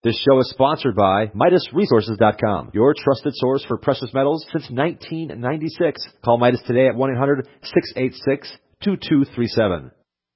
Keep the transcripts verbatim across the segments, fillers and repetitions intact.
This show is sponsored by Midas Resources dot com, your trusted source for precious metals since nineteen ninety-six. Call Midas today at one eight hundred, six eight six, two two three seven.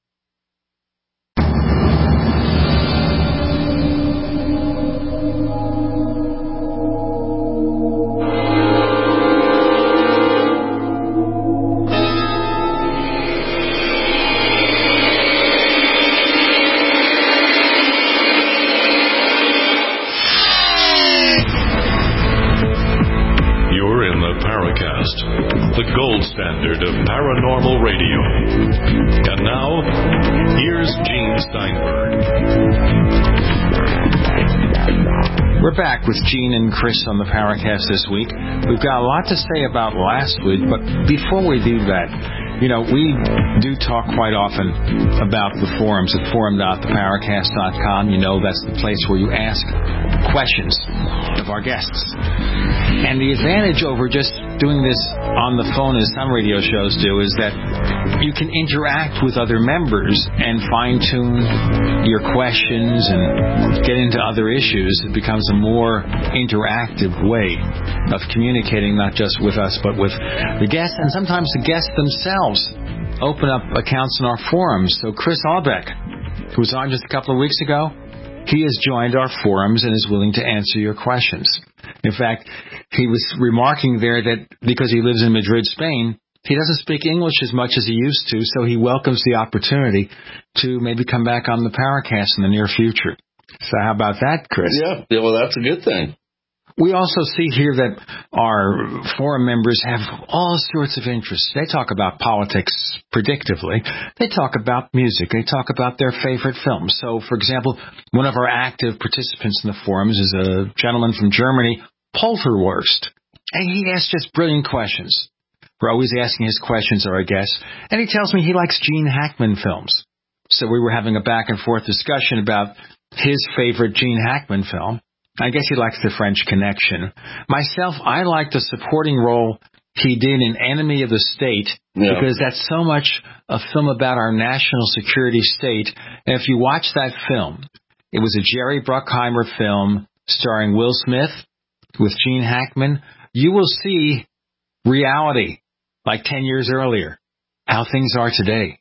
The gold standard of paranormal radio. And now, here's Gene Steinberg. We're back with Gene and Chris on the Paracast this week. We've got a lot to say about last week, but before we do that, you know, we do talk quite often about the forums at forum dot the paracast dot com. You know, that's the place where you ask questions of our guests. And the advantage over just doing this on the phone, as some radio shows do, is that you can interact with other members and fine-tune your questions and get into other issues. It becomes a more interactive way of communicating, not just with us, but with the guests, and sometimes the guests themselves open up accounts in our forums. So Chris Albeck, who was on just a couple of weeks ago, he has joined our forums and is willing to answer your questions. In fact, he was remarking there that because he lives in Madrid, Spain, he doesn't speak English as much as he used to, so he welcomes the opportunity to maybe come back on the Paracast in the near future. So how about that, Chris? Yeah, yeah well, that's a good thing. We also see here that our forum members have all sorts of interests. They talk about politics predictively. They talk about music. They talk about their favorite films. So, for example, one of our active participants in the forums is a gentleman from Germany, Polterwurst. And he asks just brilliant questions. We're always asking his questions, our guests. And he tells me he likes Gene Hackman films. So we were having a back and forth discussion about his favorite Gene Hackman film. I guess he likes The French Connection. Myself, I like the supporting role he did in Enemy of the State, yeah. because that's so much a film about our national security state. And if you watch that film, it was a Jerry Bruckheimer film starring Will Smith with Gene Hackman. You will see reality like ten years earlier, how things are today.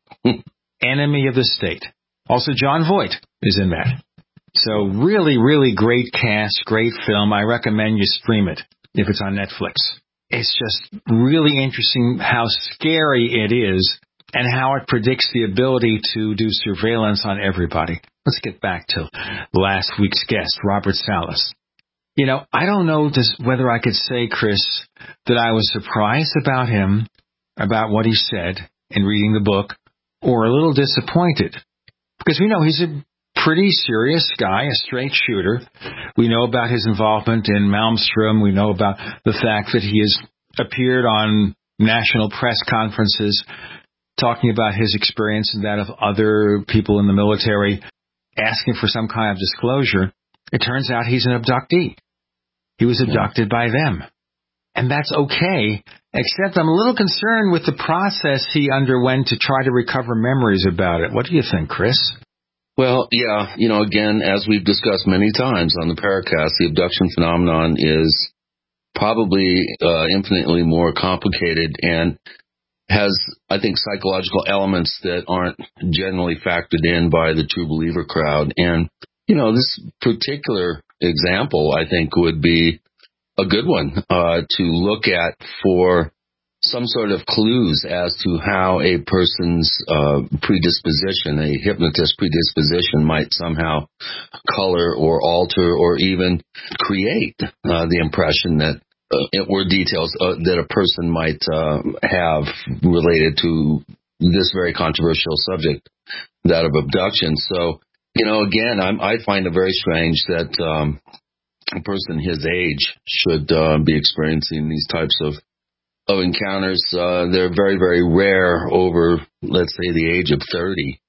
Enemy of the State. Also, John Voight is in that. So really, really great cast, great film. I recommend you stream it if it's on Netflix. It's just really interesting how scary it is and how it predicts the ability to do surveillance on everybody. Let's get back to last week's guest, Robert Salas. You know, I don't know this, whether I could say, Chris, that I was surprised about him, about what he said in reading the book, or a little disappointed. Because we know he's a pretty serious guy, a straight shooter. We know about his involvement in Malmstrom. We know about the fact that he has appeared on national press conferences talking about his experience and that of other people in the military, asking for some kind of disclosure. It turns out he's an abductee. He was abducted by them. And that's okay, except I'm a little concerned with the process he underwent to try to recover memories about it. What do you think, Chris? Well, yeah, you know, again, as we've discussed many times on the Paracast, the abduction phenomenon is probably uh, infinitely more complicated and has, I think, psychological elements that aren't generally factored in by the true believer crowd. And, you know, this particular example, I think, would be a good one uh, to look at for some sort of clues as to how a person's uh, predisposition, a hypnotist predisposition, might somehow color or alter or even create uh, the impression that uh, or details uh, that a person might uh, have related to this very controversial subject, that of abduction. So, you know, again, I'm, I find it very strange that um, a person his age should uh, be experiencing these types of of encounters. Uh, they're very, very rare over, let's say, the age of thirty.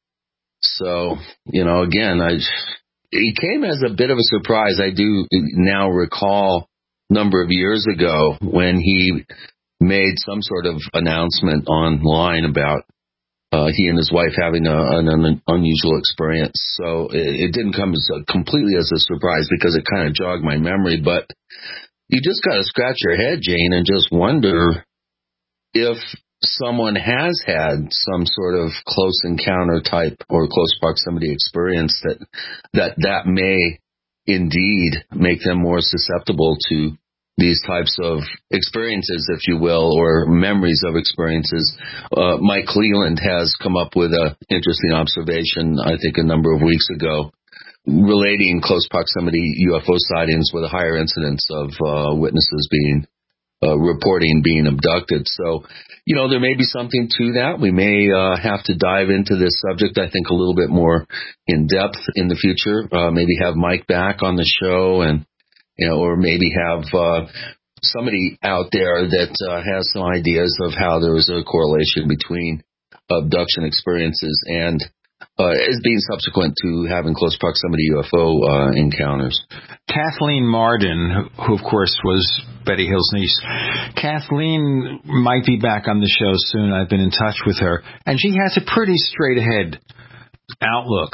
So, you know, again, I it came as a bit of a surprise. I do now recall a number of years ago when he made some sort of announcement online about uh, he and his wife having a, an, an unusual experience. So it, it didn't come as a, completely as a surprise because it kind of jogged my memory. But you just got to scratch your head, Jane, and just wonder if someone has had some sort of close encounter type or close proximity experience that that that may indeed make them more susceptible to these types of experiences, if you will, or memories of experiences. Uh, Mike Cleland has come up with an interesting observation, I think a number of weeks ago, relating close proximity U F O sightings with a higher incidence of uh, witnesses being uh, reporting being abducted. So, you know, there may be something to that. We may uh, have to dive into this subject, I think, a little bit more in depth in the future. Uh, maybe have Mike back on the show, and you know, or maybe have uh, somebody out there that uh, has some ideas of how there is a correlation between abduction experiences and uh, as being subsequent to having close proximity U F O uh, encounters. Kathleen Marden, who of course was Betty Hill's niece, Kathleen might be back on the show soon. I've been in touch with her, and she has a pretty straight-ahead outlook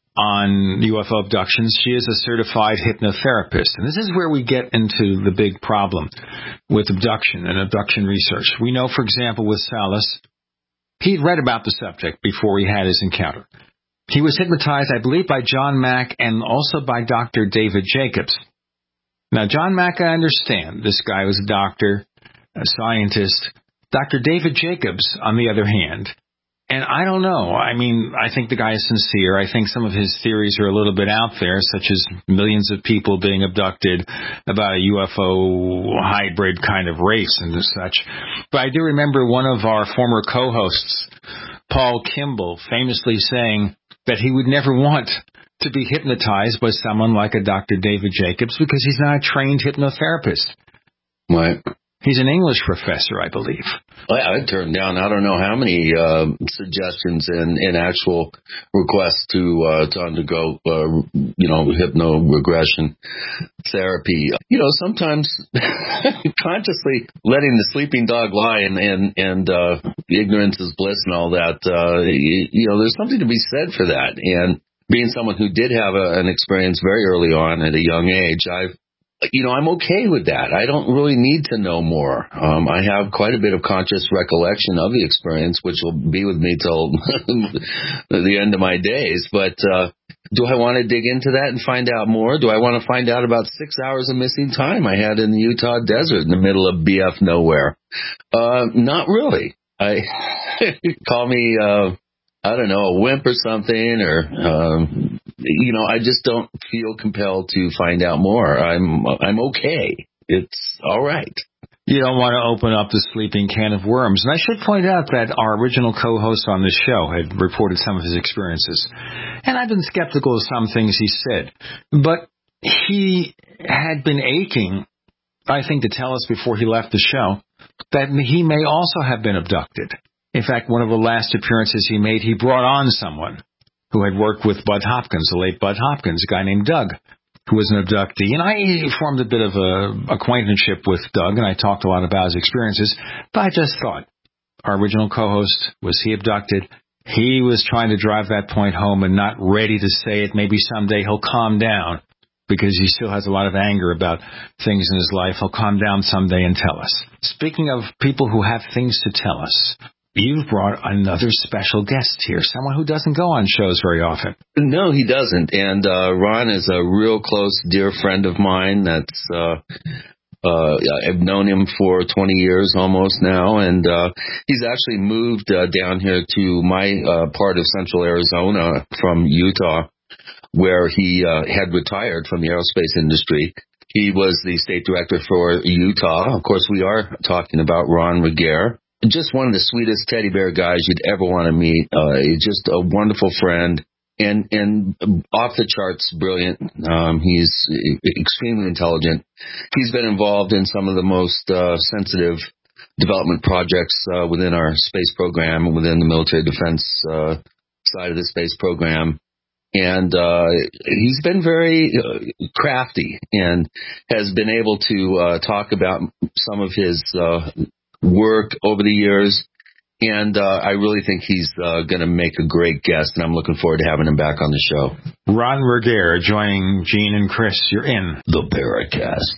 on U F O abductions. She is a certified hypnotherapist, and this is where we get into the big problem with abduction and abduction research. We know, for example, with Salas, he'd read about the subject before he had his encounter. He was hypnotized, I believe, by John Mack and also by Doctor David Jacobs. Now, John Mack, I understand. This guy was a doctor, a scientist. Doctor David Jacobs, on the other hand, and I don't know. I mean, I think the guy is sincere. I think some of his theories are a little bit out there, such as millions of people being abducted, about a U F O hybrid kind of race and such. But I do remember one of our former co-hosts, Paul Kimball, famously saying that he would never want to be hypnotized by someone like a Doctor David Jacobs because he's not a trained hypnotherapist. Right. He's an English professor, I believe. I, I turned down I don't know how many uh, suggestions and, and actual requests to uh, to undergo, uh, you know, hypno-regression therapy. You know, sometimes consciously letting the sleeping dog lie and and, and uh, ignorance is bliss and all that. Uh, you, you know, there's something to be said for that. And being someone who did have a, an experience very early on at a young age, I've You know, I'm okay with that. I don't really need to know more. Um, I have quite a bit of conscious recollection of the experience, which will be with me till the end of my days. But uh, do I want to dig into that and find out more? Do I want to find out about six hours of missing time I had in the Utah desert in the middle of B F nowhere? Uh, not really. I call me, uh, I don't know, a wimp or something, or um, you know, I just don't feel compelled to find out more. I'm I'm okay. It's all right. You don't want to open up the sleeping can of worms. And I should point out that our original co-host on this show had reported some of his experiences. And I've been skeptical of some things he said. But he had been aching, I think, to tell us before he left the show that he may also have been abducted. In fact, one of the last appearances he made, he brought on someone who had worked with Bud Hopkins, the late Bud Hopkins, a guy named Doug, who was an abductee. And I formed a bit of a acquaintanceship with Doug, and I talked a lot about his experiences. But I just thought, our original co-host, was he abducted? He was trying to drive that point home and not ready to say it. Maybe someday he'll calm down because he still has a lot of anger about things in his life. He'll calm down someday and tell us. Speaking of people who have things to tell us, you've brought another special guest here, someone who doesn't go on shows very often. No, he doesn't. And uh, Ron is a real close, dear friend of mine. That's uh, uh, I've known him for twenty years almost now, and uh, he's actually moved uh, down here to my uh, part of central Arizona from Utah, where he uh, had retired from the aerospace industry. He was the state director for Utah. Of course, we are talking about Ron Regehr. Just one of the sweetest teddy bear guys you'd ever want to meet. Uh, just a wonderful friend and, and off the charts brilliant. Um, he's extremely intelligent. He's been involved in some of the most uh, sensitive development projects uh, within our space program and within the military defense uh, side of the space program. And uh, he's been very uh, crafty and has been able to uh, talk about some of his uh, work over the years And uh, I really think he's uh, going to make a great guest, and I'm looking forward to having him back on the show. Ron Regehr joining Gene and Chris. You're in the Paracast.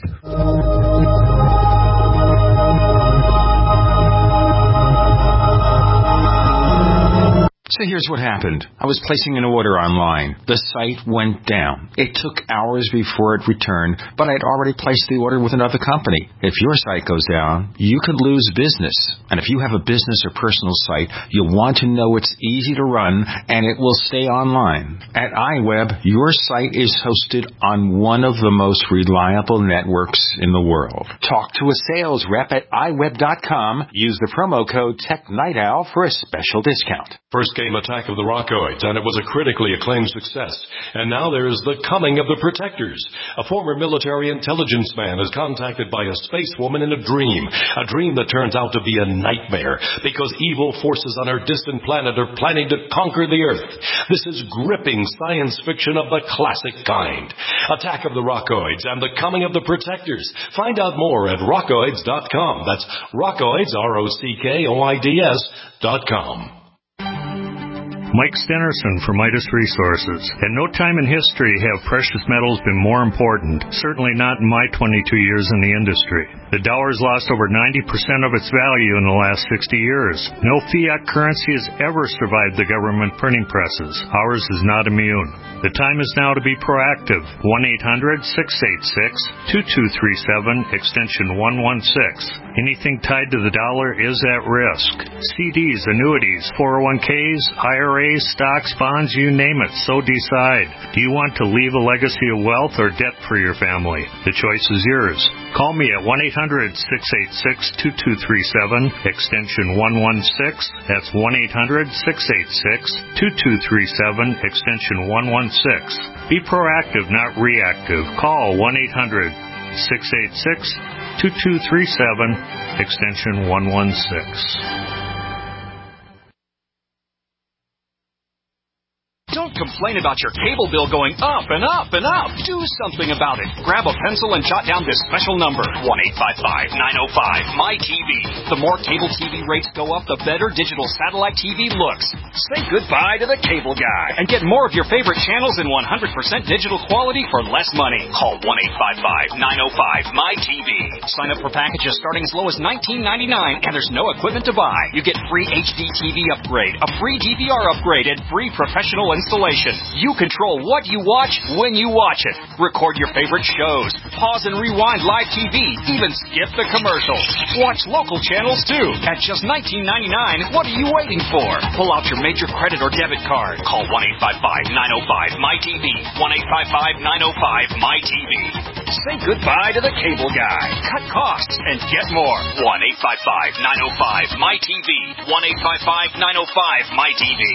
So here's what happened. I was placing an order online. The site went down. It took hours before it returned, but I had already placed the order with another company. If your site goes down, you could lose business. And if you have a business or personal site, you'll want to know it's easy to run and it will stay online. At iWeb, your site is hosted on one of the most reliable networks in the world. Talk to a sales rep at i web dot com. Use the promo code TechNightOwl for a special discount. First game attack of the Rockoids, and it was a critically acclaimed success. And now there's the coming of the Protectors. A former military intelligence man is contacted by a space woman in a dream, a dream that turns out to be a nightmare because evil forces on our distant planet are planning to conquer the Earth. This is gripping science fiction of the classic kind. Attack of the Rockoids and the coming of the Protectors. Find out more at rockoids dot com. That's Rockoids, R O C K O I D S dot com. Mike Stenerson for Midas Resources. At no time in history have precious metals been more important, certainly not in my twenty-two years in the industry. The dollar's lost over ninety percent of its value in the last sixty years. No fiat currency has ever survived the government printing presses. Ours is not immune. The time is now to be proactive. one eight hundred six eight six two two three seven, extension one one six. Anything tied to the dollar is at risk. C Ds, annuities, four oh one k's, I R As, stocks, bonds, you name it, so decide. Do you want to leave a legacy of wealth or debt for your family? The choice is yours. Call me at one eight hundred six eight six two two three seven, extension one one six. That's one eight hundred six eight six two two three seven, extension one one six. Be proactive, not reactive. Call one eight hundred six eight six two two three seven, extension one one six. Don't complain about your cable bill going up and up and up. Do something about it. Grab a pencil and jot down this special number, one eight five five nine oh five M Y T V. The more cable T V rates go up, the better digital satellite T V looks. Say goodbye to the cable guy and get more of your favorite channels in one hundred percent digital quality for less money. Call one eight five five nine oh five M Y T V. Sign up for packages starting as low as nineteen ninety-nine, and there's no equipment to buy. You get free H D T V upgrade, a free D V R upgrade, and free professional installation. You control what you watch when you watch it. Record your favorite shows. Pause and rewind live T V. Even skip the commercials. Watch local channels too. At just nineteen ninety-nine, what are you waiting for? Pull out your major credit or debit card. Call one eight five five nine oh five M Y T V. one eight five five nine oh five M Y T V. Say goodbye to the cable guy. Cut costs and get more. one eight five five nine oh five M Y T V. one eight five five nine oh five M Y T V.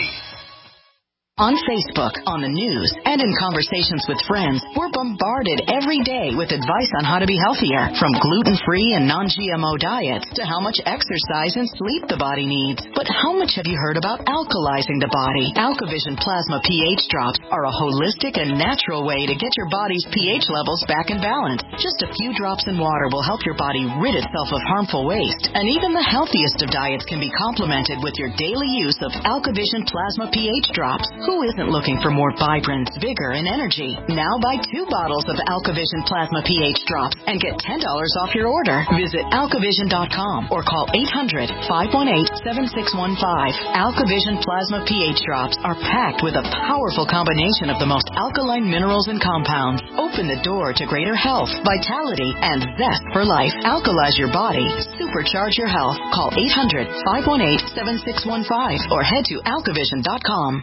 On Facebook, on the news, and in conversations with friends, we're bombarded every day with advice on how to be healthier, from gluten-free and non-G M O diets to how much exercise and sleep the body needs. But how much have you heard about alkalizing the body? AlkaVision Plasma pH drops are a holistic and natural way to get your body's pH levels back in balance. Just a few drops in water will help your body rid itself of harmful waste, and even the healthiest of diets can be complemented with your daily use of AlkaVision Plasma pH drops. Who isn't looking for more vibrance, vigor, and energy? Now buy two bottles of AlkaVision Plasma pH drops and get ten dollars off your order. Visit alkavision dot com or call eight hundred five one eight seven six one five. AlkaVision Plasma pH drops are packed with a powerful combination of the most alkaline minerals and compounds. Open the door to greater health, vitality, and zest for life. Alkalize your body. Supercharge your health. Call eight hundred five one eight seven six one five or head to alkavision dot com.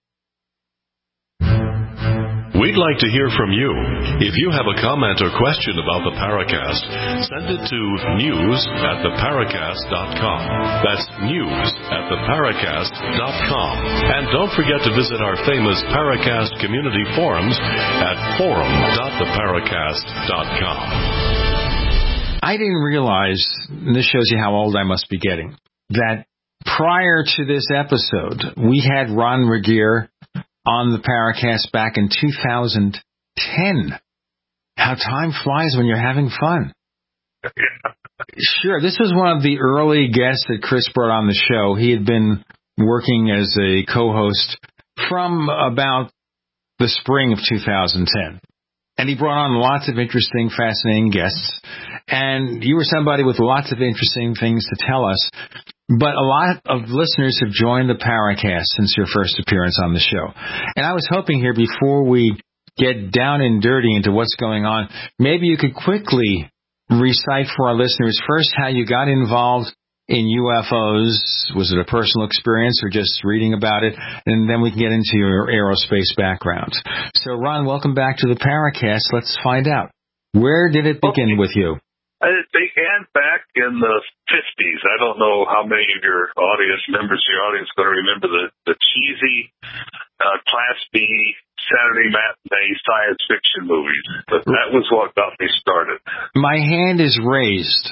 We'd like to hear from you. If you have a comment or question about the Paracast, send it to news at the paracast dot com. That's news at the paracast dot com. And don't forget to visit our famous Paracast community forums at forum dot the paracast dot com. I didn't realize, and this shows you how old I must be getting, that prior to this episode, we had Ron Regehr on the Paracast back in two thousand ten. How time flies when you're having fun. Sure. This was one of the early guests that Chris brought on the show. He had been working as a co-host from about the spring of two thousand ten. And he brought on lots of interesting, fascinating guests. And you were somebody with lots of interesting things to tell us. But a lot of listeners have joined the Paracast since your first appearance on the show. And I was hoping here, before we get down and dirty into what's going on, maybe you could quickly recite for our listeners first how you got involved in U F Os. Was it a personal experience or just reading about it? And then we can get into your aerospace background. So, Ron, welcome back to the Paracast. Let's find out. Where did it begin okay. with you? It began back in the fifties. I don't know how many of your audience members, your audience, are going to remember the, the cheesy uh, Class B Saturday matinee science fiction movies. But that was what got me started. My hand is raised.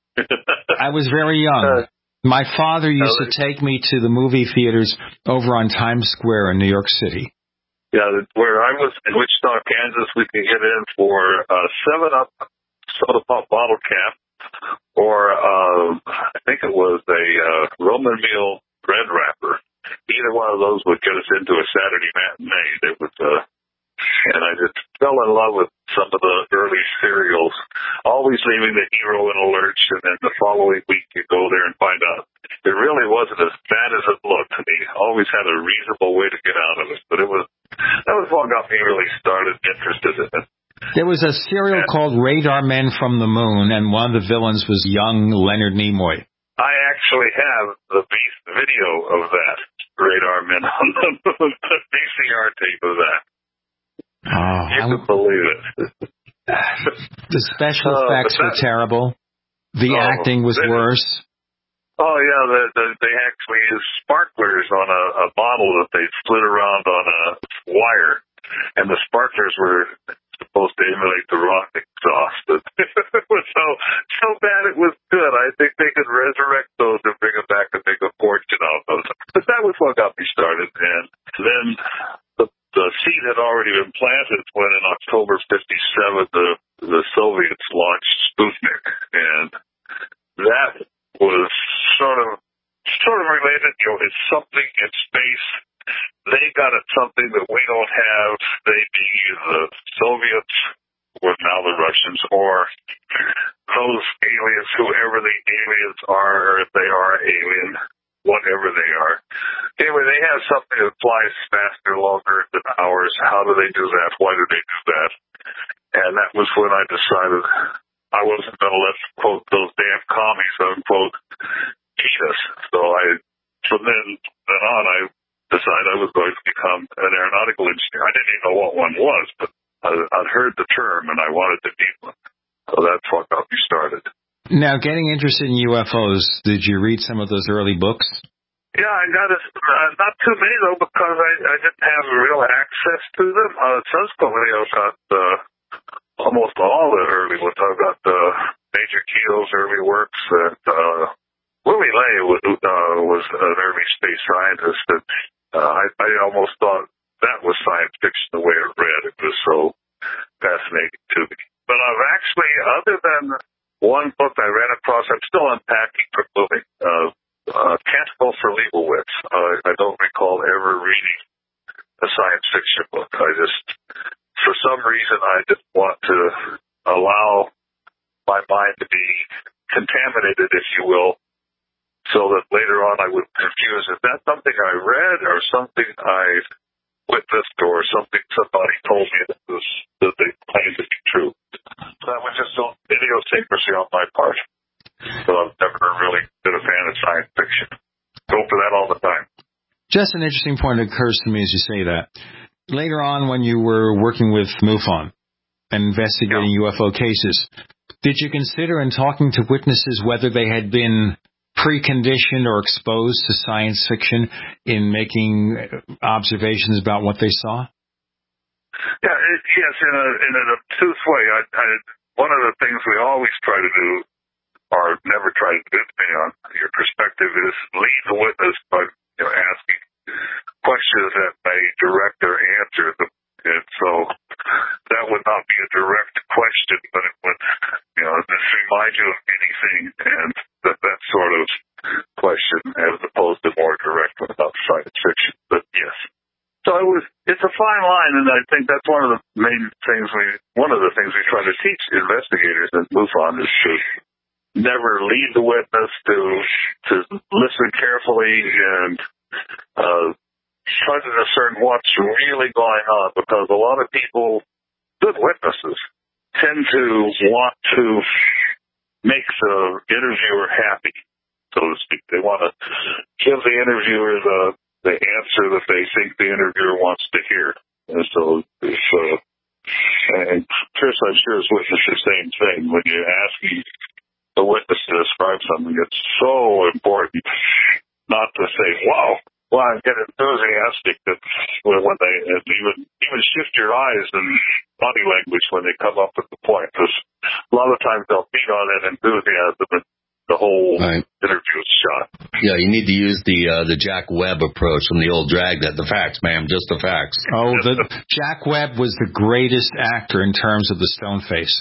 I was very young. My father used to take me to the movie theaters over on Times Square in New York City. Yeah, where I was in Wichita, Kansas, we could get in for a seven up soda pop bottle cap, or uh, I think it was a uh, Roman meal bread wrapper. Either one of those would get us into a Saturday matinee. It was, uh, and I just fell in love with some of the early serials, always leaving the hero in a lurch, and then the following week you go there and find out it really wasn't as bad as it looked. And he always had a reasonable way to get out of it. But it was that was what got me really started, interested in it. There was a serial yeah. called Radar Men from the Moon, and one of the villains was young Leonard Nimoy. I actually have the video of that, Radar Men on the Moon, the V C R tape of that. Oh, you can believe it. The special uh, effects that, were terrible. The oh, acting was they, worse. Oh, yeah, the, the, they actually used sparklers on a, a bottle that they slid around on a wire, and the sparklers were supposed to emulate the rocket exhaust. It was so so bad it was good. I think they could resurrect those and bring them back and make a fortune out of those. But that was what got me started. And then the, the seed had already been planted when in October fifty-seven the, the Soviets launched Sputnik. And that was sort of sort of related. You know, it's something in space. They got at something that we don't have. They be the Soviets, or now the Russians, or those aliens, whoever the aliens are, or if they are alien, whatever they are. Anyway, they have something that flies faster, longer than ours. How do they do that? Why do they do that? And that was when I decided I wasn't going to let, quote, those damn commies, unquote, eat us. So I, from then, then on, I decided I was going to become an aeronautical engineer. I didn't even know what one was, but I, I'd heard the term and I wanted to be one. So that's what got me started. Now, getting interested in U F Os, did you read some of those early books? Yeah, I got a, uh, not too many, though, because I, I didn't have real access to them. Uh, subsequently, I've got uh, almost all the early ones. I've got uh, Major Keel's early works, and uh, Willie Lay was, uh, was an early space scientist, and uh, I, I almost thought that was science fiction the way it read. It was so fascinating to me. But I've actually, other than one book I ran across, I'm still unpacking for moving, uh, uh, Canticle for Leibowitz. Uh, I don't recall ever reading a science fiction book. I just, for some reason, I didn't want to allow my mind to be contaminated, if you will, so that later on I would confuse, is that something I read or something I witnessed or something somebody told me that was that they claimed to be true. That was just some idiosyncrasy on my part. So I've never really been a fan of science fiction. Go for that all the time. Just an interesting point occurs to me as you say that. Later on, when you were working with MUFON and investigating yeah. U F O cases, did you consider in talking to witnesses whether they had been preconditioned or exposed to science fiction in making observations about what they saw? Yeah, it, yes, in, a, in an obtuse way. I, I, one of the things we always try to do, or never try to do, depending on your perspective, is lead the witness by you know, asking questions that may direct their answer. And so that would not be a direct question, but it would, you know, this remind you of anything, and that, that sort of question, as opposed to more direct one about science fiction. But yes. So it was, it's a fine line, and I think that's one of the main things we, one of the things we try to teach investigators at MUFON is to never lead the witness, to, to listen carefully and, uh, try to discern what's really going on, because a lot of people, good witnesses, tend to want to make the interviewer happy, so to speak. They want to give the interviewer the, the answer that they think the interviewer wants to hear. And so, if, uh, and Chris, I'm sure, has witnessed the same thing. When you ask the witness to describe something, it's so important not to say, wow, well, I get enthusiastic that when they even even shift your eyes and body language when they come up with the point. Because a lot of times they'll feed on that enthusiasm and the whole right. interview is shot. Yeah, you need to use the uh, the Jack Webb approach from the old Dragnet. The facts, ma'am, just the facts. Oh, the, Jack Webb was the greatest actor in terms of the stone face.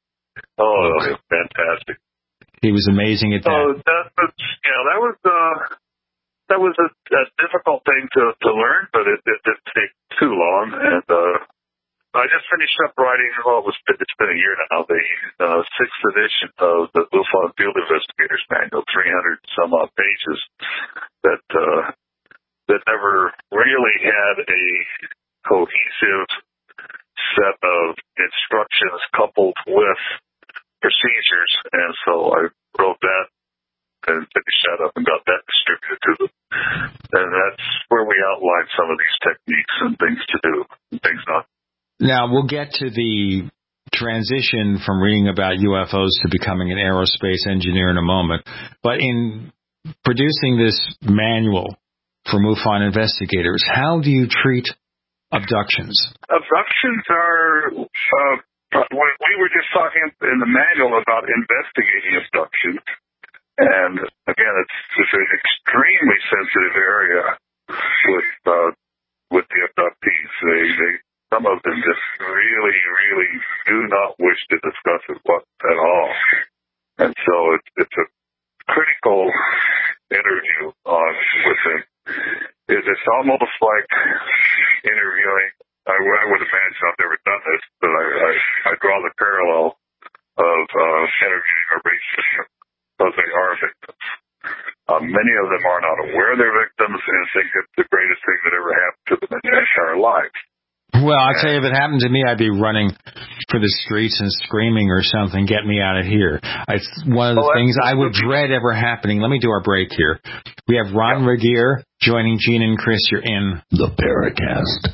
Oh, fantastic. He was amazing at that. Oh, that was, yeah, that was... Uh, That was a, a difficult thing to, to learn, but it, it didn't take too long. And uh, I just finished up writing, well, it was, it's been a year now, the uh, sixth edition of the MUFON Field Investigators Manual, three hundred some odd pages, that uh, that never really had a cohesive set of instructions coupled with procedures. And so I wrote that and finished that up and got that distributed to them. And that's where we outline some of these techniques and things to do and things not. Now, we'll get to the transition from reading about U F Os to becoming an aerospace engineer in a moment. But in producing this manual for MUFON investigators, how do you treat abductions? Abductions are... Uh, we were just talking in the manual about investigating abductions. And again, it's, it's an extremely sensitive area with uh, with the abductees. They, they, some of them just really, really do not wish to discuss it at all. And so it, it's a critical interview on with them. It, it's almost like interviewing. I, I would imagine I've never done this, but I, I, I draw the parallel of uh, interviewing a racist. Because they are victims. Uh, many of them are not aware they're victims and think it's the greatest thing that ever happened to them in their entire life. Well, I tell you, if it happened to me, I'd be running for the streets and screaming or something, get me out of here. It's one of the well, things I would dread ever happening. Let me do our break here. We have Ron yeah. Regier joining Gene and Chris. You're in the Paracast.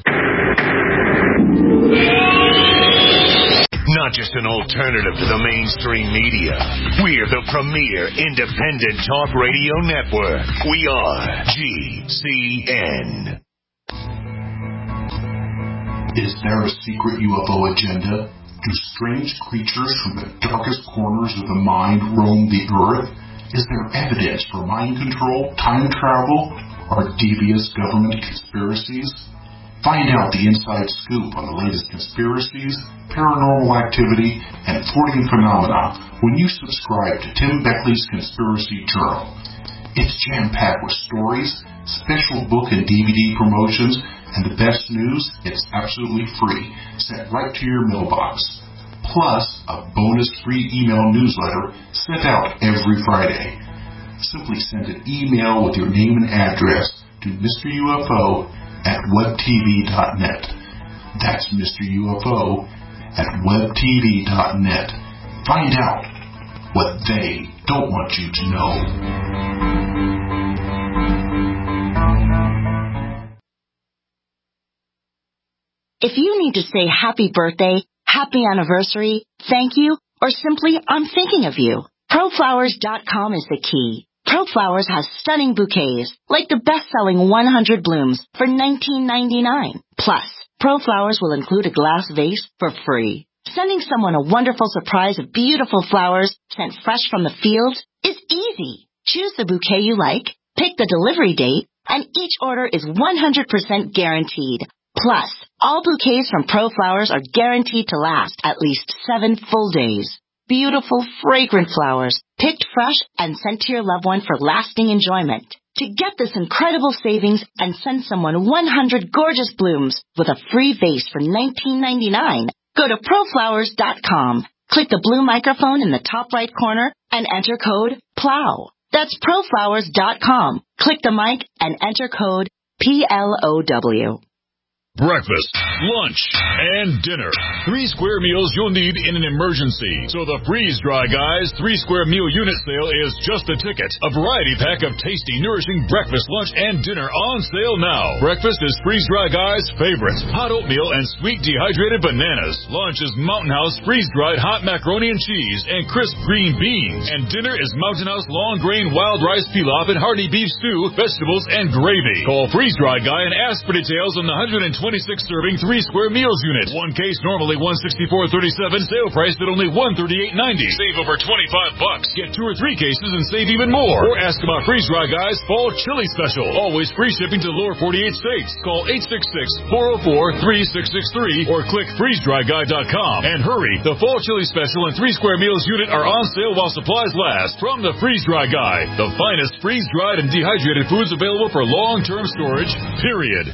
Not just an alternative to the mainstream media. We're the premier independent talk radio network. We are G C N. Is there a secret U F O agenda? Do strange creatures from the darkest corners of the mind roam the earth? Is there evidence for mind control, time travel, or devious government conspiracies? Find out the inside scoop on the latest conspiracies, paranormal activity, and Fortean phenomena when you subscribe to Tim Beckley's Conspiracy Journal. It's jam-packed with stories, special book and D V D promotions, and the best news, it's absolutely free, sent right to your mailbox. Plus, a bonus free email newsletter sent out every Friday. Simply send an email with your name and address to Mister U F O at web t v dot net. That's Mister U F O at web t v dot net. Find out what they don't want you to know. If you need to say happy birthday, happy anniversary, thank you, or simply I'm thinking of you, pro flowers dot com is the key. ProFlowers has stunning bouquets, like the best-selling one hundred blooms for nineteen ninety-nine. Plus, ProFlowers will include a glass vase for free. Sending someone a wonderful surprise of beautiful flowers sent fresh from the field is easy. Choose the bouquet you like, pick the delivery date, and each order is one hundred percent guaranteed. Plus, all bouquets from ProFlowers are guaranteed to last at least seven full days. Beautiful, fragrant flowers, picked fresh and sent to your loved one for lasting enjoyment. To get this incredible savings and send someone one hundred gorgeous blooms with a free vase for nineteen ninety-nine, go to proflowers dot com. Click the blue microphone in the top right corner and enter code PLOW. That's proflowers dot com. Click the mic and enter code P L O W. Breakfast, lunch, and dinner. Three square meals you'll need in an emergency. So the Freeze Dry Guys three square meal unit sale is just a ticket. A variety pack of tasty, nourishing breakfast, lunch, and dinner on sale now. Breakfast is Freeze Dry Guys' favorite. Hot oatmeal and sweet dehydrated bananas. Lunch is Mountain House freeze-dried hot macaroni and cheese and crisp green beans. And dinner is Mountain House long grain wild rice pilaf and hearty beef stew, vegetables, and gravy. Call Freeze Dry Guy and ask for details on the one hundred twenty-six serving three square meals unit. One case normally one sixty-four thirty-seven, sale price at only one thirty-eight ninety. Save over twenty-five bucks. Get two or three cases and save even more. Or ask about Freeze Dry Guys Fall Chili Special. Always free shipping to the lower forty-eight states. Call eight six six, four oh four, three six six three or click freeze dry guy dot com. And hurry, the Fall Chili Special and three square meals unit are on sale while supplies last from the Freeze Dry Guy. The finest freeze-dried and dehydrated foods available for long-term storage, period.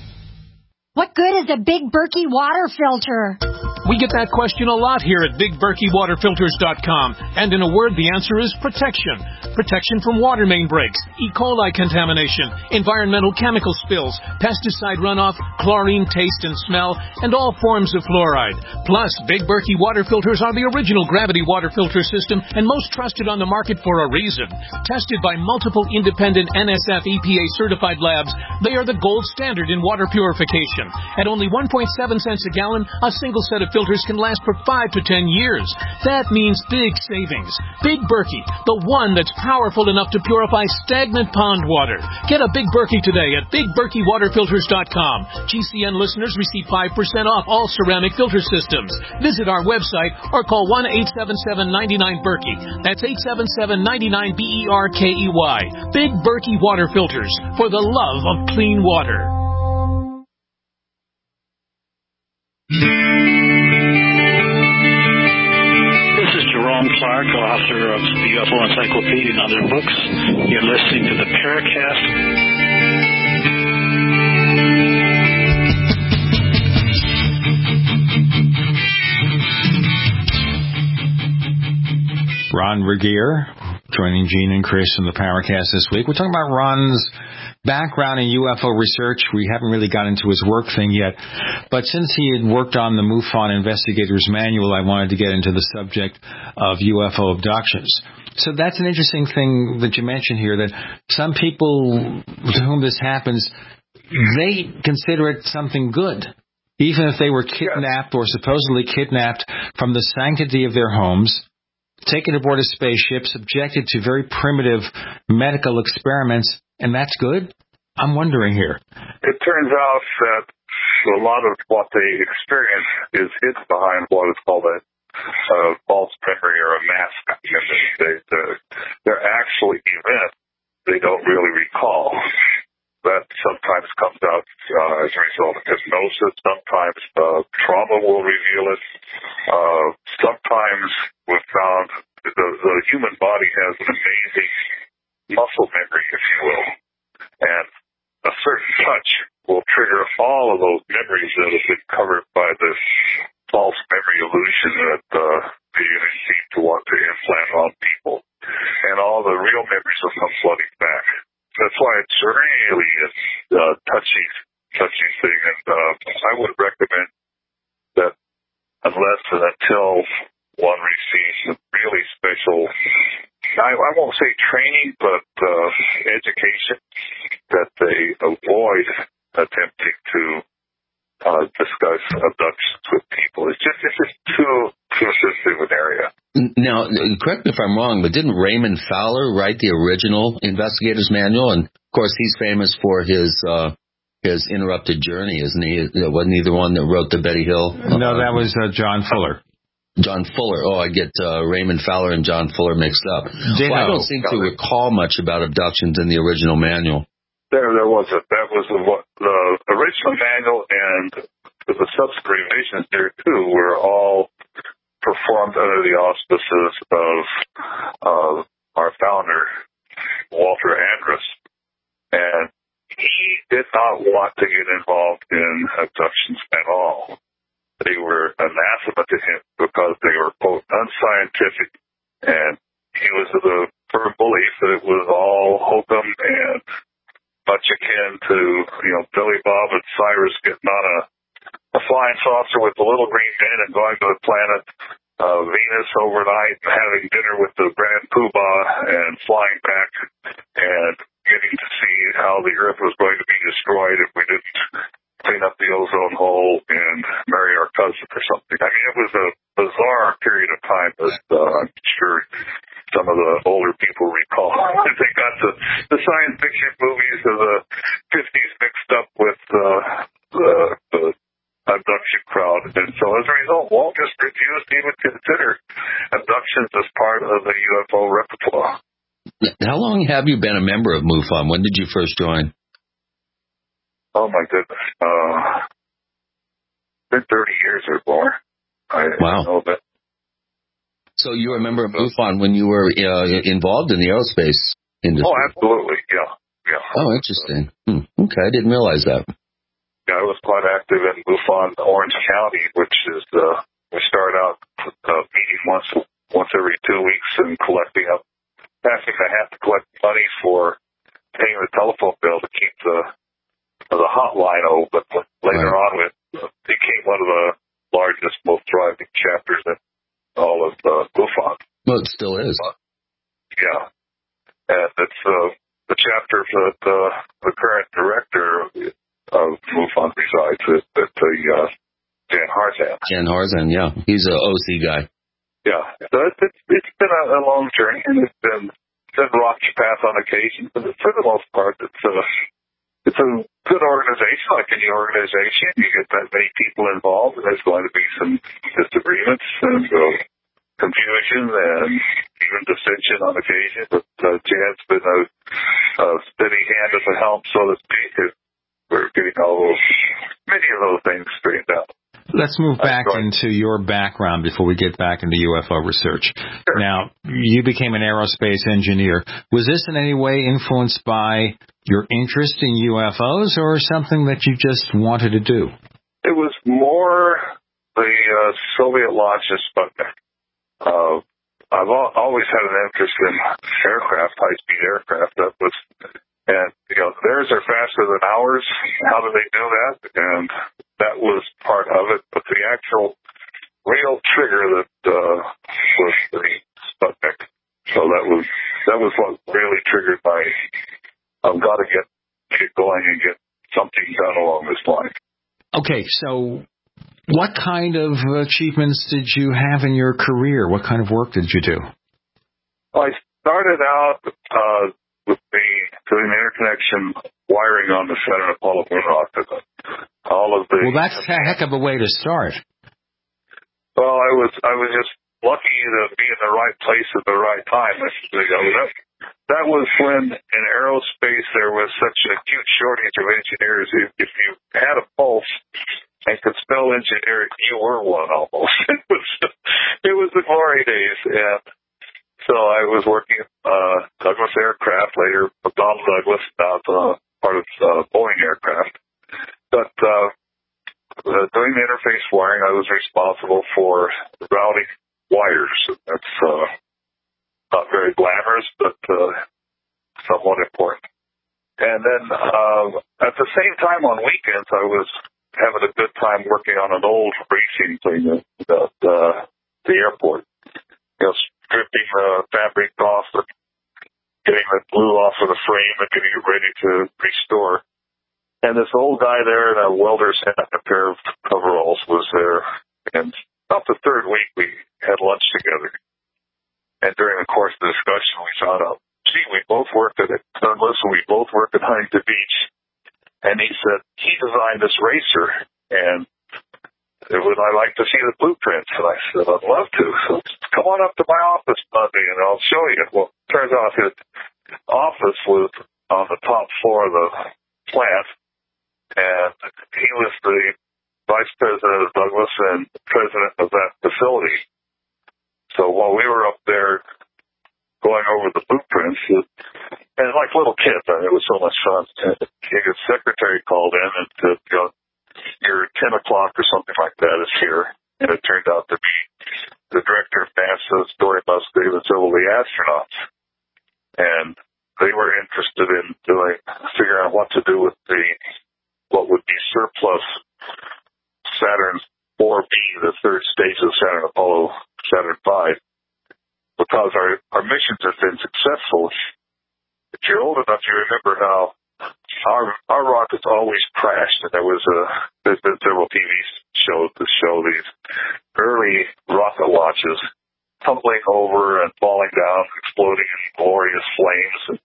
What good is a Big Berkey water filter? We get that question a lot here at big berkey water filters dot com. And in a word, the answer is protection. Protection from water main breaks, E. coli contamination, environmental chemical spills, pesticide runoff, chlorine taste and smell, and all forms of fluoride. Plus, Big Berkey water filters are the original gravity water filter system and most trusted on the market for a reason. Tested by multiple independent N S F E P A certified labs, they are the gold standard in water purification. At only one point seven cents a gallon, a single set of filters can last for five to ten years. That means big savings. Big Berkey, the one that's powerful enough to purify stagnant pond water. Get a Big Berkey today at big berkey water filters dot com. G C N listeners receive five percent off all ceramic filter systems. Visit our website or call one eight seven seven, nine nine, Berkey. That's eight seven seven, nine nine, B E R K E Y. Big Berkey Water Filters, for the love of clean water. This is Jerome Clark, author of the U F O Encyclopedia and other books. You're listening to the Paracast. Ron Regier, joining Gene and Chris in the Paracast this week. We're talking about Ron's background in U F O research. We haven't really got into his work thing yet, but since he had worked on the MUFON Investigator's Manual, I wanted to get into the subject of U F O abductions. So that's an interesting thing that you mentioned here, that some people to whom this happens, they consider it something good, even if they were kidnapped or supposedly kidnapped from the sanctity of their homes, taken aboard a spaceship, subjected to very primitive medical experiments, and that's good? I'm wondering here. It turns out that a lot of what they experience is hidden behind what is called a uh, false memory or a mask memory. They, they're, they're actually events they don't really recall. That sometimes comes out uh, as a result of hypnosis. Sometimes uh, trauma will reveal it. Uh, sometimes we've found the, the human body has an amazing muscle memory, if you will. And a certain touch will trigger all of those memories that have been covered by this false memory illusion that uh, the unit seem to want to implant on people. And all the real memories will come flooding back. That's why it's really a uh, touchy, touchy thing. And uh, I would recommend that unless and until one receives a really special, I, I won't say training, but uh, education, that they avoid attempting to uh, discuss abductions with people. It's just, it's just too, too sensitive an area. Now, correct me if I'm wrong, but didn't Raymond Fowler write the original Investigator's Manual? And, of course, he's famous for his uh, his Interrupted Journey, isn't he? Wasn't he the one that wrote the Betty Hill? No, that was uh, John Fuller. John Fuller. Oh, I get uh, Raymond Fowler and John Fuller mixed up. Well, I don't seem to recall much about abductions in the original manual. There, there wasn't. That was the, the original manual and the subsequent missions there, too, were all performed under the auspices of uh, our founder, Walter Andrus. And he did not want to get involved in abductions at all. They were anathema to him because they were, quote, unscientific. And he was of the firm belief that it was all hokum and much akin to, you know, Billy Bob and Cyrus getting on a, a flying saucer with the little green men and going to the planet uh, Venus overnight and having dinner with the Grand Poobah and flying back and getting to see how the Earth was going to be destroyed if we didn't clean up the ozone hole and marry our cousin or something. I mean, it was a bizarre period of time that uh, I'm sure some of the older people recall. They got the, the science fiction movies of the fifties mixed up with uh, the, the abduction crowd. And so as a result, Walt just refused to even consider abductions as part of the U F O repertoire. How long have you been a member of MUFON? When did you first join? Oh, my goodness. Uh, it's been thirty years or more. I wow. know that. So you were a member of MUFON when you were uh, involved in the aerospace industry? Oh, absolutely, yeah. yeah. Oh, interesting. Hmm. Okay, I didn't realize that. Yeah, I was quite active in MUFON Orange County, which is, uh, we start out uh, meeting once once every two weeks and collecting up. I think I have to collect money for paying the telephone bill to keep the the hotline open. But later right. on, it became one of the largest, most thriving chapters in all of uh, MUFON. Well, it still is. Uh, yeah. And it's uh, the chapter that uh, the current director of MUFON resides at, at the uh, Jan Harzan. Jan Harzan, yeah. He's an O C guy. Yeah. So it's, it's, it's been a, a long journey, and it's been, it's been rocky path on occasion, but for the most part, it's a, it's a good organization, like any organization. You get that many people involved, and there's going to be some disagreements and uh, confusion and even dissension on occasion. But uh, Jan's been a, a steady hand at the helm, so to speak, and we're getting all those, many of those things straightened out. Let's move back into your background before we get back into U F O research. Sure. Now, you became an aerospace engineer. Was this in any way influenced by your interest in U F Os or something that you just wanted to do? It was more the uh, Soviet launch of Sputnik. Uh, I've al- always had an interest in aircraft, high-speed aircraft. That was, and you know, theirs are faster than ours. How do they do that? And that was part of it. But the actual real trigger that uh, was the Sputnik. So that was that was what really triggered my. I've got to get get going and get something done along this line. Okay, so what kind of achievements did you have in your career? What kind of work did you do? Well, I started out uh, with the doing the interconnection wiring on the Saturn Apollo moon rocket. All of the well, that's a heck of a way to start. Well, I was I was just lucky to be in the right place at the right time. That, that was when in aerospace there was such an acute shortage of engineers. If, if you had a pulse and could spell engineering, you were one almost. It was it was the glory days, and so I was working uh, Douglas Aircraft, later McDonnell Douglas, now uh, part of uh, Boeing Aircraft. But uh, uh, doing the interface wiring, I was responsible for routing wires. That's uh, not very glamorous, but uh, somewhat important. And then uh, at the same time on weekends, I was having a good time working on an old racing thing at uh, the airport. You know, stripping the fabric off, and getting the glue off of the frame and getting it ready to restore. And this old guy there in a welder's hat and a pair of coveralls was there. And about the third week, we had lunch together. And during the course of the discussion, we found out, gee, we both worked at it. Uh, listen, we both work at Huntington Beach. And he said, he designed this racer, and would I like to see the blueprints? And I said, I'd love to. So come on up to my office Monday, and I'll show you. Well, it turns out his office was on the top floor of the plant. And he was the vice while we were up there going over the blueprints, and like little kids, I mean, it was so much fun. His secretary called in and said, you know, your ten o'clock or something like that is here. And it turned out to be the director of NASA, Dory Musgrave, and several of the astronauts. And they were interested in doing, figuring out what to do with the, what would be surplus Saturn four B, the third stage of Saturn Apollo, Saturn five, because our, our missions have been successful. If you're old enough, you remember how our, our rockets always crashed, and there was a, there's been several T V shows that show these early rocket launches tumbling over and falling down, exploding in glorious flames. And,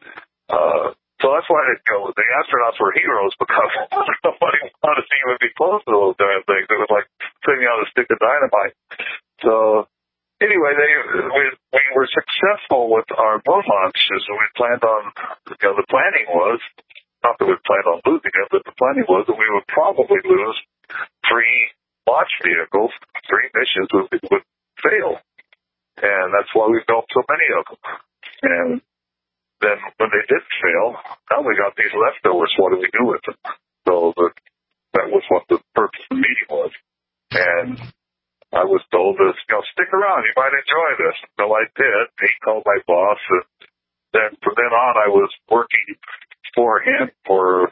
uh, so that's why, you know, the astronauts were heroes, because nobody wanted to even be close to those damn things. It was like sitting on a stick of dynamite. So anyway, they we, we were successful with our moon launches. We planned on, you know, the planning was, not that we planned on losing it, but the planning was that we would probably lose three launch vehicles, three missions would, would fail. And that's why we built so many of them. And then when they did fail, now we got these leftovers. What do we do with them? So the, that was what the purpose of the meeting was. And I was told this, you know, stick around. You might enjoy this. So I did. He called my boss. And then from then on, I was working for him for,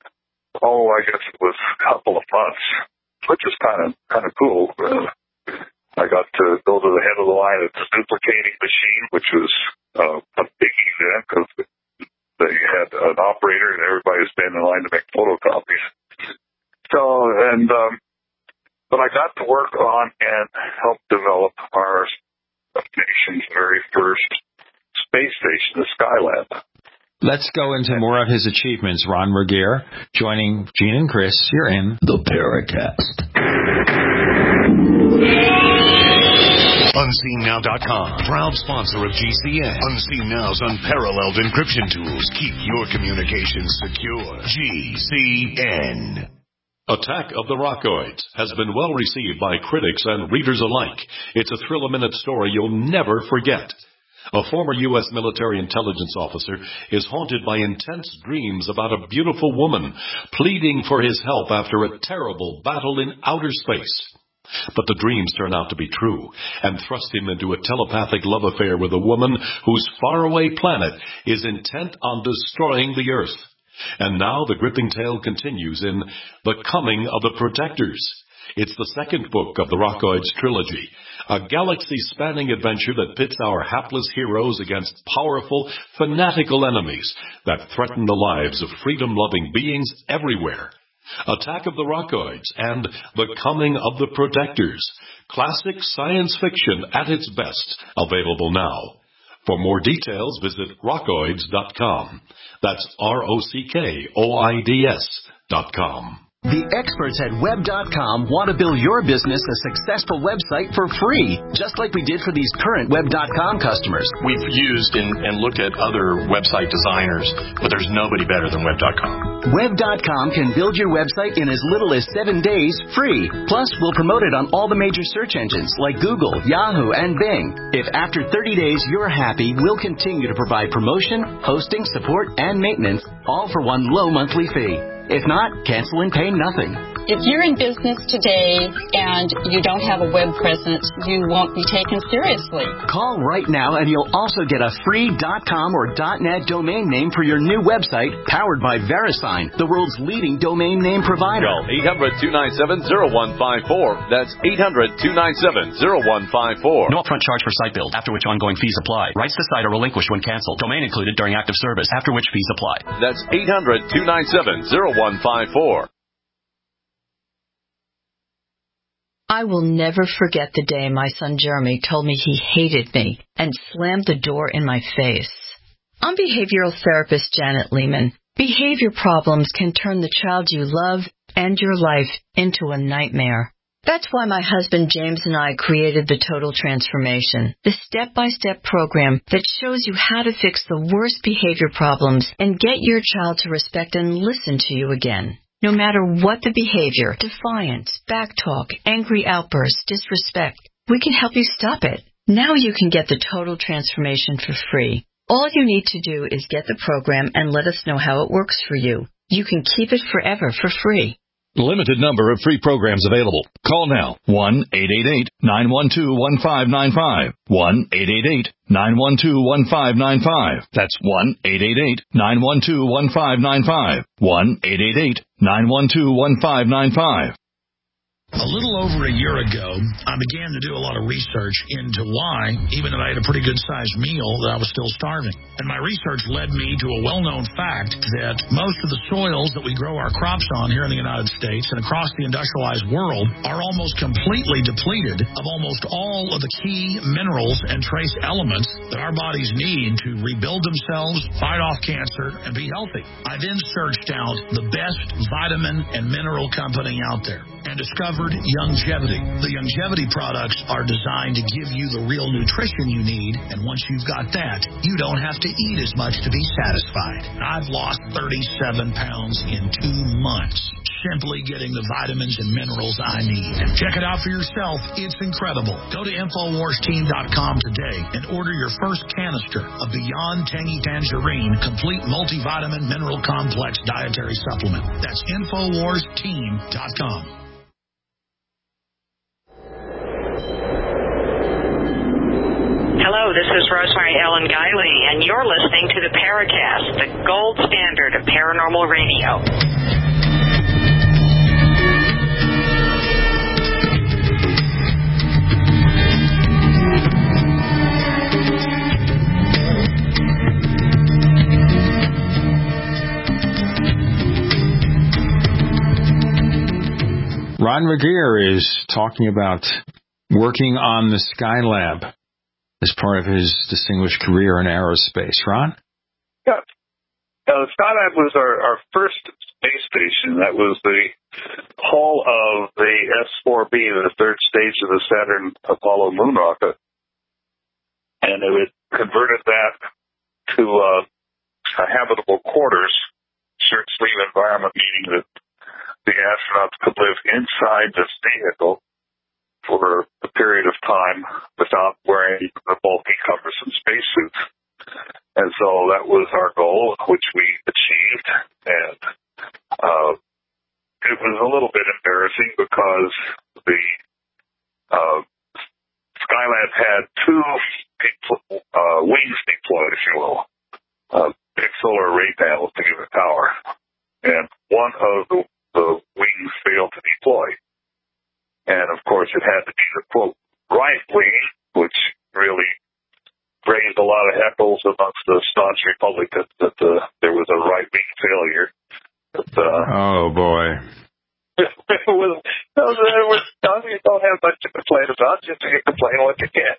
oh, I guess it was a couple of months, which is kind of kind of cool. Uh, I got to go to the head of the line at the duplicating machine, which was uh, a biggie then, because they had an operator and everybody was standing in line to make photocopies. So, and, um, but I got to work on and help develop our nation's very first space station, the Skylab. Let's go into more of his achievements. Ron Regier joining Gene and Chris. You're in the Paracast. Unseen Now dot com, proud sponsor of G C N. Unseen Now's unparalleled encryption tools keep your communications secure. G C N. Attack of the Rockoids has been well received by critics and readers alike. It's a thrill-a-minute story you'll never forget. A former U S military intelligence officer is haunted by intense dreams about a beautiful woman pleading for his help after a terrible battle in outer space. But the dreams turn out to be true and thrust him into a telepathic love affair with a woman whose faraway planet is intent on destroying the Earth. And now the gripping tale continues in The Coming of the Protectors. It's the second book of the Rockoids trilogy, a galaxy-spanning adventure that pits our hapless heroes against powerful, fanatical enemies that threaten the lives of freedom-loving beings everywhere. Attack of the Rockoids and The Coming of the Protectors. Classic science fiction at its best. Available now. For more details, visit rockoids dot com. That's R O C K O I D S dot com. The experts at web dot com want to build your business a successful website for free, just like we did for these current web dot com customers. We've used and, and looked at other website designers, but there's nobody better than web dot com. web dot com can build your website in as little as seven days free. Plus, we'll promote it on all the major search engines like Google, Yahoo, and Bing. If after thirty days you're happy, we'll continue to provide promotion, hosting, support, and maintenance, all for one low monthly fee. If not, cancel and pay nothing. If you're in business today and you don't have a web presence, you won't be taken seriously. Call right now and you'll also get a free .com or .net domain name for your new website powered by VeriSign, the world's leading domain name provider. Call eight hundred, two nine seven, zero one five four. That's eight hundred, two nine seven, zero one five four. No upfront charge for site build, after which ongoing fees apply. Rights to site are relinquished when canceled. Domain included during active service, after which fees apply. That's eight hundred, two nine seven, zero one five four. I will never forget the day my son Jeremy told me he hated me and slammed the door in my face. I'm behavioral therapist Janet Lehman. Behavior problems can turn the child you love and your life into a nightmare. That's why my husband James and I created the Total Transformation, the step-by-step program that shows you how to fix the worst behavior problems and get your child to respect and listen to you again. No matter what the behavior, defiance, backtalk, angry outbursts, disrespect, we can help you stop it. Now you can get the total transformation for free. All you need to do is get the program and let us know how it works for you. You can keep it forever for free. Limited number of free programs available. Call now. one eight eight eight, nine one two, one five nine five. one eight eight eight, nine one two, one five nine five. That's one eight eight eight, nine one two, one five nine five. one eight eight eight, nine one two, one five nine five. A little over a year ago, I began to do a lot of research into why, even if I had a pretty good-sized meal, that I was still starving. And my research led me to a well-known fact that most of the soils that we grow our crops on here in the United States and across the industrialized world are almost completely depleted of almost all of the key minerals and trace elements that our bodies need to rebuild themselves, fight off cancer, and be healthy. I then searched out the best vitamin and mineral company out there and discovered Youngevity. The Youngevity products are designed to give you the real nutrition you need, and once you've got that, you don't have to eat as much to be satisfied. I've lost thirty-seven pounds in two months, simply getting the vitamins and minerals I need. Check it out for yourself. It's incredible. Go to Infowars Team dot com today and order your first canister of Beyond Tangy Tangerine Complete Multivitamin Mineral Complex Dietary Supplement. That's Infowars Team dot com. Hello, this is Rosemary Ellen Guiley, and you're listening to the Paracast, the gold standard of paranormal radio. Ron Revere is talking about working on the Skylab as part of his distinguished career in aerospace. Ron? Yeah. Uh, Skylab was our, our first space station. That was the hull of the S four B, the third stage of the Saturn Apollo moon rocket. And it had converted that to uh, a habitable quarters, shirt sleeve environment, meaning that the astronauts could live inside this vehicle for a period of time without wearing the bulky, cumbersome spacesuits. And so that was our goal, which we achieved. And uh, it was a little bit embarrassing because the uh, Skylab had two uh, wings deployed, if you will, uh, big solar array panels to give it power. And one of the, the wings failed to deploy. And, of course, it had to be the, quote, right wing, which really raised a lot of heckles amongst the staunch Republicans that uh, there was a right-wing failure. But, uh, oh, boy. it was, it was, it was, you don't have much to complain about, just you complain what you can.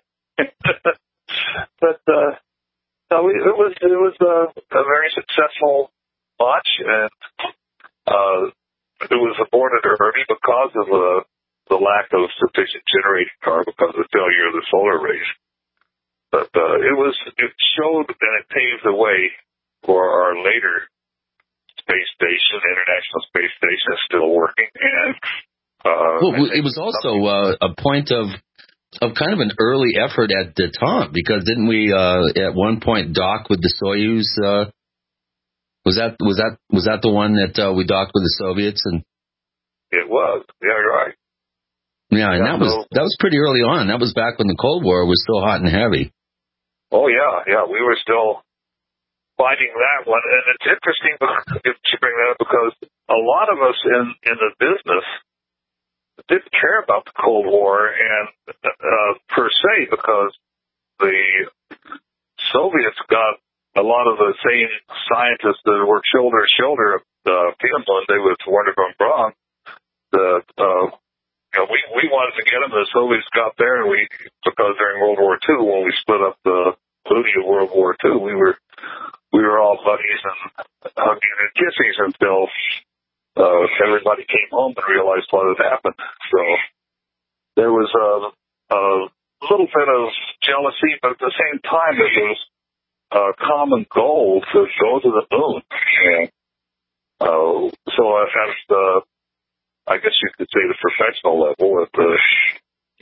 But uh, no, it was, it was a, a very successful launch, and uh, it was aborted early because of the the lack of sufficient generating power because of the failure of the solar arrays. But uh, it was it showed and it paved the way for our later space station, International Space Station, is still working. And uh, well, it was also uh, a point of of kind of an early effort at detente, because didn't we uh, at one point dock with the Soyuz? Uh, was that was that was that the one that uh, we docked with the Soviets? And it was. Yeah, you're right. Yeah, and that was that was pretty early on. That was back when the Cold War was still hot and heavy. Oh, yeah, yeah. We were still fighting that one. And it's interesting if you bring that up, because a lot of us in, in the business didn't care about the Cold War and uh, per se, because the Soviets got a lot of the same scientists that worked shoulder to shoulder at uh, Finland. They was Werner von Braun. The uh, You know, we, we wanted to get them. The Soviets got there, and we, because during World War Two, when we split up the booty of World War Two, we were we were all buddies and hugging and kissing until uh, everybody came home and realized what had happened. So there was a, a little bit of jealousy, but at the same time, it was a common goal to go to the moon. And uh, so at the I guess you could say the professional level, at the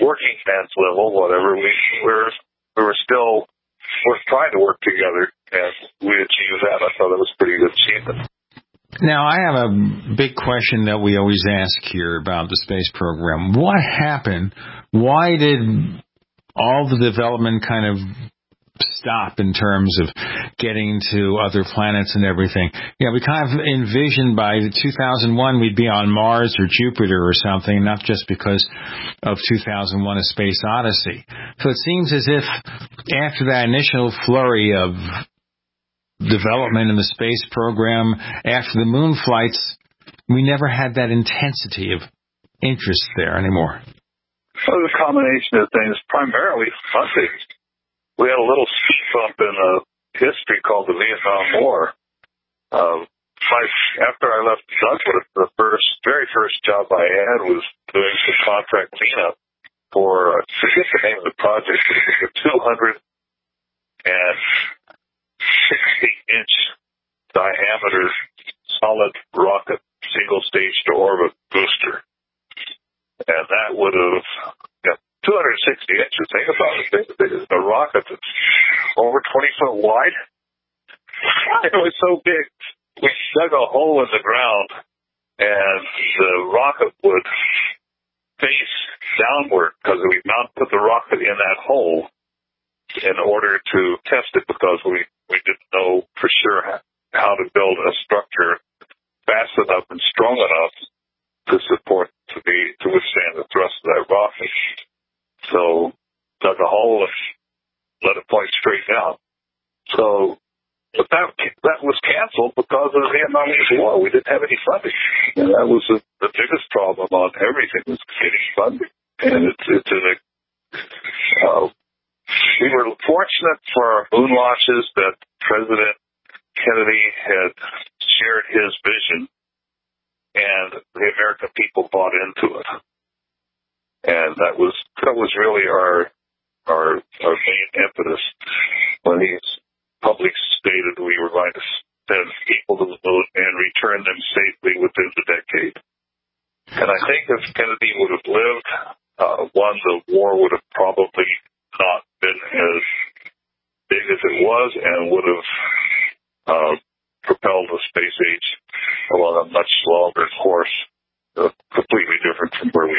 working man's level, whatever, we were we were still we're trying to work together, and we achieved that. I thought it was a pretty good achievement. Now, I have a big question that we always ask here about the space program. What happened? Why did all the development kind of stop in terms of getting to other planets and everything? You know, we kind of envisioned by two thousand one we'd be on Mars or Jupiter or something, not just because of two thousand one: A Space Odyssey. So it seems as if after that initial flurry of development in the space program, after the moon flights, we never had that intensity of interest there anymore. Well, it was a combination of things, primarily funding. We had a little speed bump in uh, history called the Vietnam War. Uh, my, after I left Douglas, the first, very first job I had was doing some contract cleanup for, uh, I forget the name of the project, it was a two hundred sixty inch diameter solid rocket single stage to orbit booster. And that would have, yeah, two hundred sixty inches, think about it. It is a rocket that's over twenty foot wide. It was so big, we dug a hole in the ground, and the rocket would face downward because we mount put the rocket in that hole in order to test it, because we, we didn't know for sure how to build a structure fast enough and strong enough to support, to be, to withstand the thrust of that rocket. So, dug a hole and let it point straight down. So, but that, that was canceled because of the Vietnamese War. We didn't have any funding. And that was the, the biggest problem on everything, was getting funding. And it's, it's an, uh, we were fortunate for our moon launches that President Kennedy had shared his vision, and the American people bought into it. And that was that was really our our our main impetus when he publicly stated we were going to send people to the moon and return them safely within the decade. And I think if Kennedy would have lived, uh, one, the war would have probably not been as big as it was, and would have uh, propelled the space age along a much longer course, uh, completely different from where we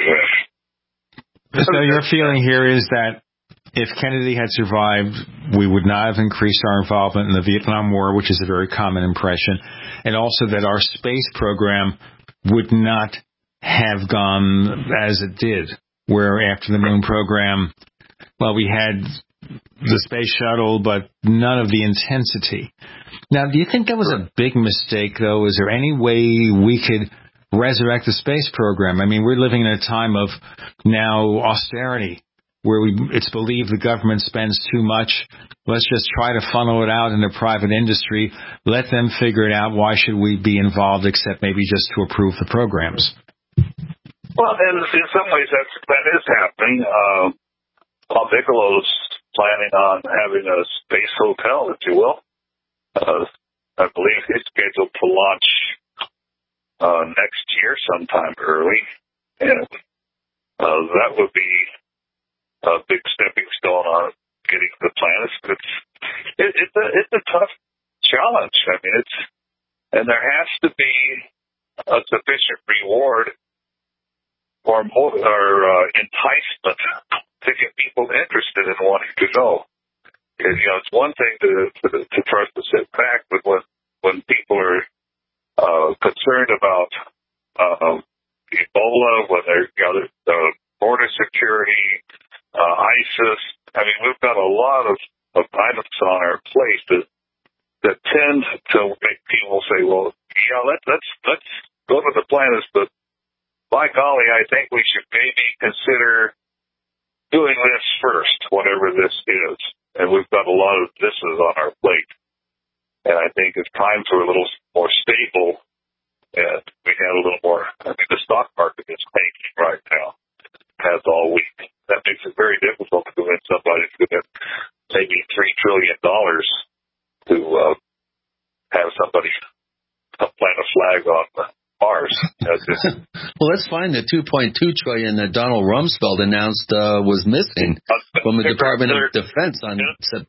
went. So your feeling here is that if Kennedy had survived, we would not have increased our involvement in the Vietnam War, which is a very common impression, and also that our space program would not have gone as it did, where after the moon program, well, we had the space shuttle, but none of the intensity. Now, do you think that was a big mistake, though? Is there any way we could resurrect the space program? I mean, we're living in a time of now austerity, where we, it's believed the government spends too much. Let's just try to funnel it out into private industry. Let them figure it out. Why should we be involved except maybe just to approve the programs? Well, in, in some ways, that's, that is happening. Uh, Bob Bigelow's planning on having a space hotel, if you will. Uh, I believe he's scheduled to launch uh, next year sometime early. And uh, that would be a big stepping stone on getting to the planets. It's, it, it's, a, it's a tough challenge. I mean, it's, and there has to be a sufficient reward or, or uh, enticement to get people interested in wanting to go. And, you know, it's one thing to, to, to try to sit back, but when, when people are uh, concerned about uh, Ebola, when they're, you know, uh, border security, uh, ISIS, I mean, we've got a lot of, of items on our plate that, that tend to make people say, well, yeah, let, let's, let's go to the planets, but by golly, I think we should maybe consider doing this first, whatever this is. And we've got a lot of thises on our plate. And I think if times were a little more stable and we had a little more, I mean, the stock market is tanking right now, has all week. That makes it very difficult to convince somebody to get maybe three trillion dollars to uh, have somebody plant a flag on Mars. Well, let's find the two point two trillion dollars that Donald Rumsfeld announced uh, was missing from the Department of Defense on September.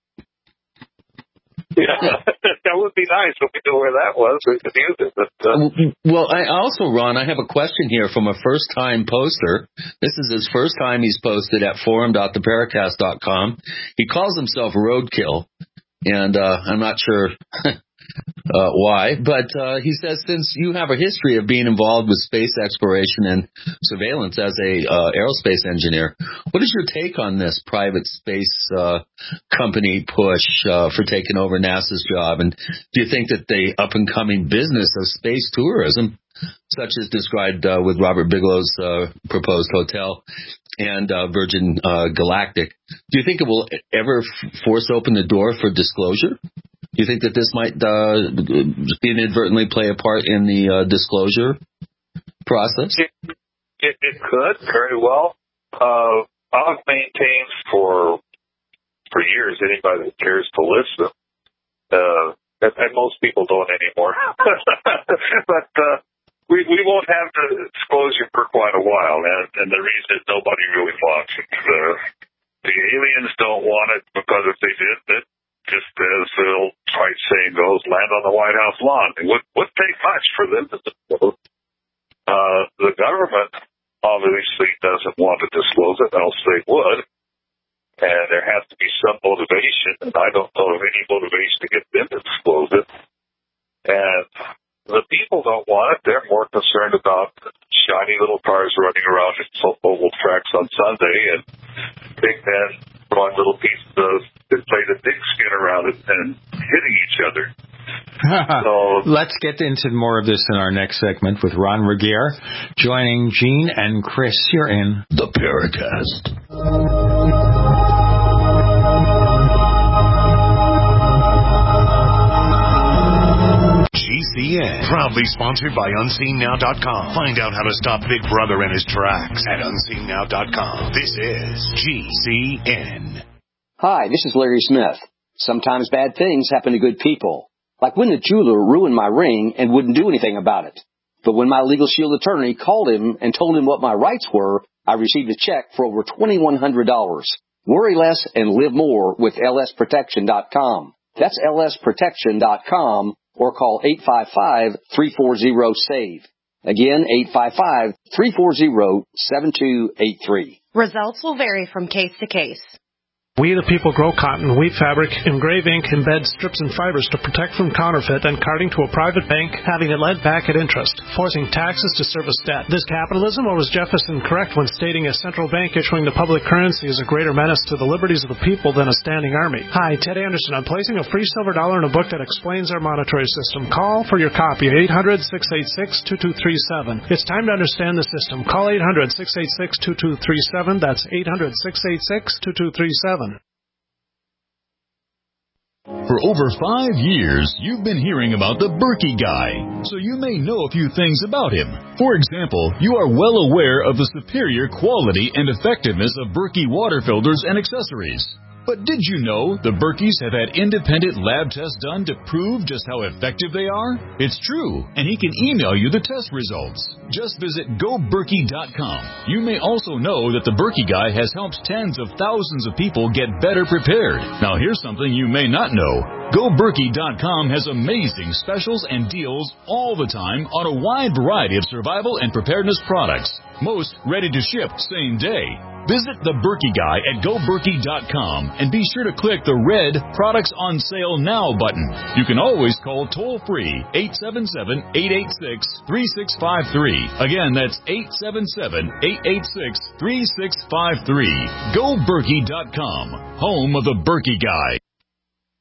Yeah, that would be nice if we knew where that was. We could use it. But, uh... Well, I also, Ron, I have a question here from a first-time poster. This is his first time he's posted at forum dot the paracast dot com. He calls himself Roadkill, and uh, I'm not sure uh, why, but uh, he says, since you have a history of being involved with space exploration and surveillance as a uh, aerospace engineer, what is your take on this private space uh, company push uh, for taking over NASA's job? And do you think that the up-and-coming business of space tourism, such as described uh, with Robert Bigelow's uh, proposed hotel and uh, Virgin uh, Galactic, do you think it will ever f- force open the door for disclosure? Do you think that this might uh, inadvertently play a part in the uh, disclosure process? It, it, it could, very well. Uh, I've maintained for for years, anybody that cares to listen, uh, and, and most people don't anymore, but uh, we, we won't have the disclosure for quite a while, and, and the reason is nobody really wants it. Uh, the aliens don't want it, because if they did, that just as the old trite saying goes, land on the White House lawn. It would, would take much for them to disclose. Uh, the government obviously doesn't want to disclose it, else they would. And there has to be some motivation, and I don't know of any motivation to get them to disclose it. And the people don't want it. They're more concerned about shiny little cars running around in oval tracks on Sunday and big men throwing little pieces of, they play the dig skin around it and hitting each other. So let's get into more of this in our next segment with Ron Regier joining Gene and Chris. You're in the Paracast. G C N, proudly sponsored by unseen now dot com. Find out how to stop Big Brother in his tracks at unseen now dot com. This is G C N. Hi, this is Larry Smith. Sometimes bad things happen to good people. Like when the jeweler ruined my ring and wouldn't do anything about it. But when my Legal Shield attorney called him and told him what my rights were, I received a check for over twenty-one hundred dollars. Worry less and live more with L S protection dot com. That's L S protection dot com, or call eight five five, three four zero, SAVE. Again, eight five five, three four zero, seven two eight three. Results will vary from case to case. We the people grow cotton, weave fabric, engrave ink, embed strips and fibers to protect from counterfeit and carting to a private bank, having it lent back at interest, forcing taxes to service debt. This capitalism, or was Jefferson correct when stating a central bank issuing the public currency is a greater menace to the liberties of the people than a standing army? Hi, Ted Anderson. I'm placing a free silver dollar in a book that explains our monetary system. Call for your copy at eight hundred, six eight six, two two three seven. It's time to understand the system. Call eight hundred, six eight six, two two three seven. That's eight hundred, six eight six, two two three seven. For over five years, you've been hearing about the Berkey Guy, so you may know a few things about him. For example, you are well aware of the superior quality and effectiveness of Berkey water filters and accessories. But did you know the Berkeys have had independent lab tests done to prove just how effective they are? It's true, and he can email you the test results. Just visit go berkey dot com. You may also know that the Berkey Guy has helped tens of thousands of people get better prepared. Now here's something you may not know. go berkey dot com has amazing specials and deals all the time on a wide variety of survival and preparedness products. Most ready to ship same day. Visit the Berkey Guy at go berkey dot com and be sure to click the red Products on Sale Now button. You can always call toll-free eight seven seven, eight eight six, three six five three. Again, that's eight seven seven, eight eight six, three six five three. go berkey dot com, home of the Berkey Guy.